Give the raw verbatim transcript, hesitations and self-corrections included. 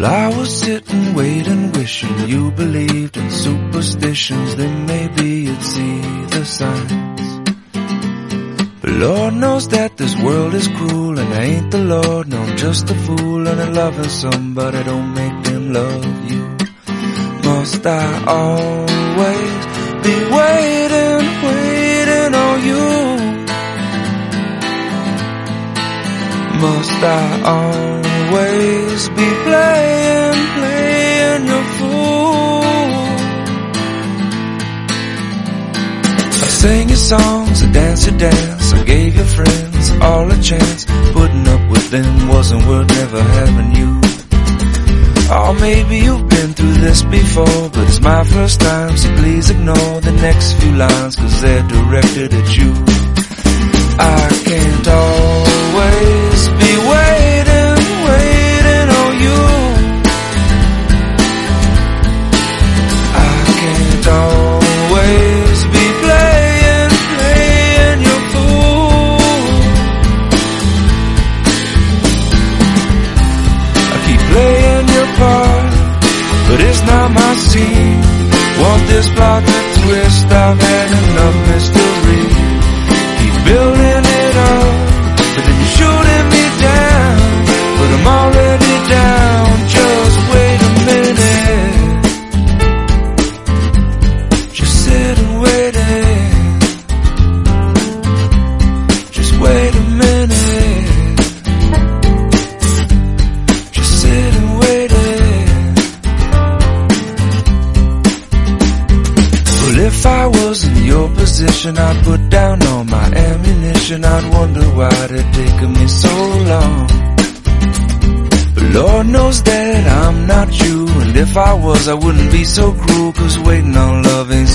Well, I was sitting, waiting, wishing you believed in superstitions. Then maybe you'd see the signs. But Lord knows that this world is cruel, and I ain't the Lord, no, I'm just a fool. And I'm loving somebody don't make them love you. Must I always be waiting, waiting on you? Must I always be playing, playing your fool? I sang your songs, I danced your dance, I gave your friends all a chance. Putting up with them wasn't worth never having you. Or maybe you've been through this before, but it's my first time, so please ignore the next few lines, cause they're directed at you. I can't always be waiting, waiting on you. I can't always be playing, playing your fool. I keep playing your part, but it's not my scene. Want this plot to twist, I've had enough mystery. Keep building it up, but then you're shooting me down. But I'm already down, just wait a minute. Just sit and wait it. Just wait a minute. Just sit and wait it. Well, if I was in your position, I'd put down all my ammunition. I'd wonder why it taken me so long. But Lord knows that I'm not you, and if I was, I wouldn't be so cruel, cause waiting on love ain't